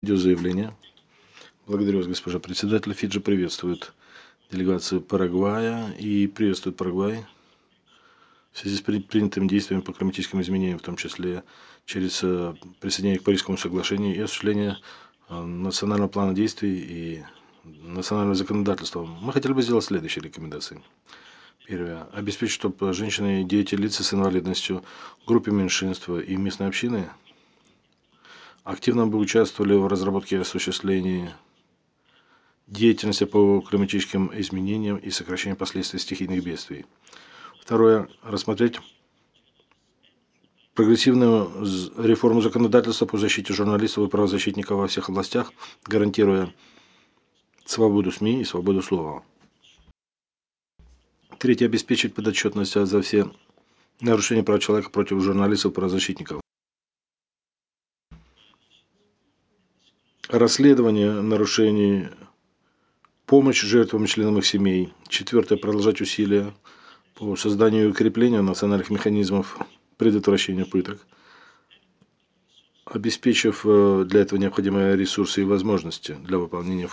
Заявление. Благодарю вас, госпожа председатель. Фиджи приветствует делегацию Парагвая и приветствует Парагвай в связи с принятыми действиями по климатическим изменениям, в том числе через присоединение к Парижскому соглашению и осуществление национального плана действий и национального законодательства. Мы хотели бы сделать следующие рекомендации. Первое. Обеспечить, чтобы женщины и дети, лица с инвалидностью, группы меньшинства и местные общины активно бы участвовали в разработке и осуществлении деятельности по климатическим изменениям и сокращению последствий стихийных бедствий. Второе. Рассмотреть прогрессивную реформу законодательства по защите журналистов и правозащитников во всех областях, гарантируя свободу СМИ и свободу слова. Третье. Обеспечить подотчетность за все нарушения прав человека против журналистов и правозащитников. Расследование нарушений, помощь жертвам и членам их семей. Четвертое. Продолжать усилия по созданию и укреплению национальных механизмов предотвращения пыток, обеспечив для этого необходимые ресурсы и возможности для выполнения